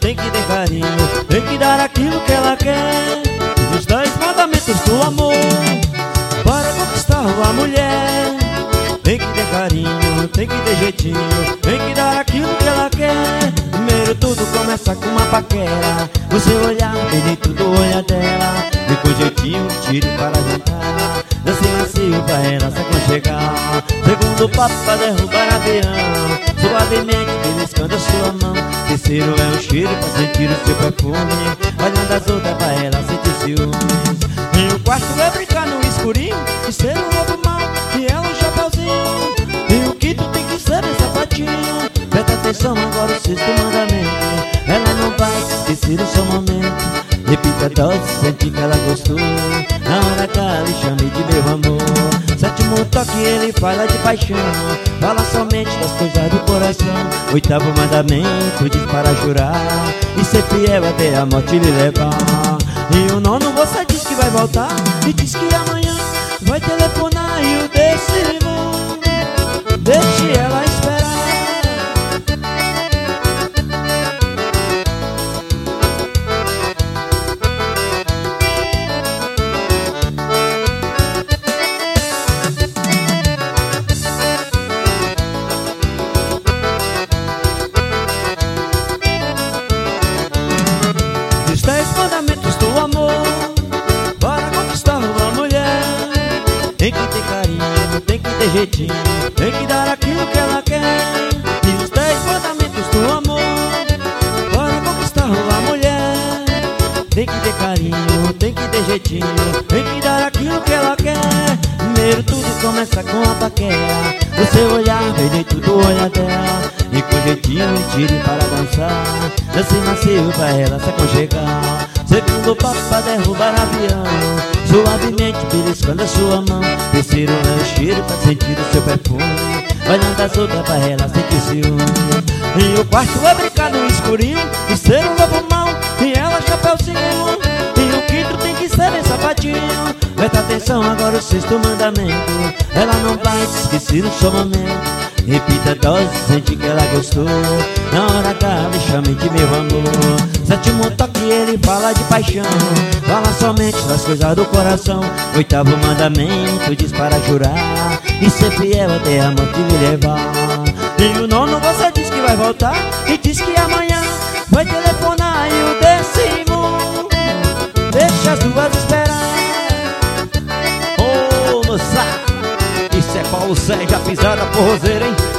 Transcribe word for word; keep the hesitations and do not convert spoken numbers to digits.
tem que ter carinho, tem que dar aquilo que ela quer. Os dez mandamentos do amor para conquistar a mulher. Tem que ter carinho, tem que ter jeitinho, tem que dar aquilo que ela quer. Primeiro tudo começa com uma paquera, o seu olhar bem dentro do olhar dela. E com jeitinho tire para jantar, dance macio pra ela se aconchegar. Segundo papo pra derrubar avião, suavemente beliscando a sua mão. Terceiro é um cheiro pra sentir o seu perfume, olhando as outras pra ela sentir ciúmes. E o quarto é brincar no escurinho e ser um lobo mau e ela um chapeuzinho. E o quinto tem que ser bem sapatinho. Presta atenção agora o sexto mandamento, ela não vai esquecer o seu momento. Repita a dose, sente que ela gostou, na hora que ela lhe chame de meu amor. Sétimo toque ele fala de paixão, fala somente das coisas do coração. Oitavo mandamento diz para jurar e ser fiel até a morte lhe levar. E o nono você diz que vai voltar e diz que amanhã vai telefonar. E o décimo deixe ela esperar. Os dez mandamentos do amor para conquistar uma mulher. Tem que ter carinho, tem que ter jeitinho, tem que dar aquilo que ela quer. E os dez mandamentos do amor para conquistar uma mulher. Tem que ter carinho, tem que ter jeitinho, tem que dar aquilo que ela quer. Primeiro tudo começa com a paquera, o seu olhar vem dentro do olhar dela. E com jeitinho tire para dançar, dance macio pra ela se aconchegar. Segundo passo pra derrubar avião, suavemente beliscando a sua mão. Terceiro é o cheiro pra sentir o seu perfume, olhando as outras pra ela sentir ciúme. E o quarto é brincar no escurinho e ser um lobo mau e ela chapeuzinho. E o quinto tem que ser bem sapatinho. Presta atenção agora o sexto mandamento, ela não vai esquecer o seu momento. Repita a dose, sente que ela gostou, na hora que ela lhe chame de meu amor. Sétimo toque ele fala de paixão, fala somente das coisas do coração. Oitavo mandamento diz para jurar e ser fiel até a morte lhe levar. E o nono você diz que vai voltar e diz que amanhã vai telefonar. E o décimo deixa as duas esperar. Ô, moça, isso é Paulo Sérgio, a pisada forrozeira, hein?